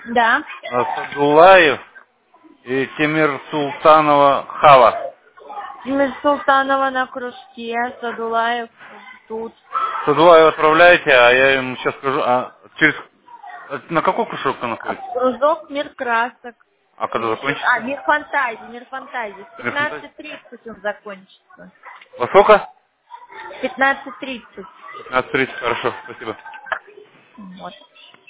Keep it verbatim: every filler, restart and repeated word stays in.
Да. А, Садулаев и Темир Султанова Хава. Имя Султанова на кружке, Садулаев тут. Садулаев отправляете, а я им сейчас скажу, а через а на какой кружок вы А находитесь? кружок «Мир красок». А когда Ищет. А, закончится? «Мир фантазии», «Мир фантазии». В Мир фантазии? пятнадцать тридцать он закончится. Во сколько? В пятнадцать тридцать. пятнадцать тридцать, хорошо, спасибо. Вот.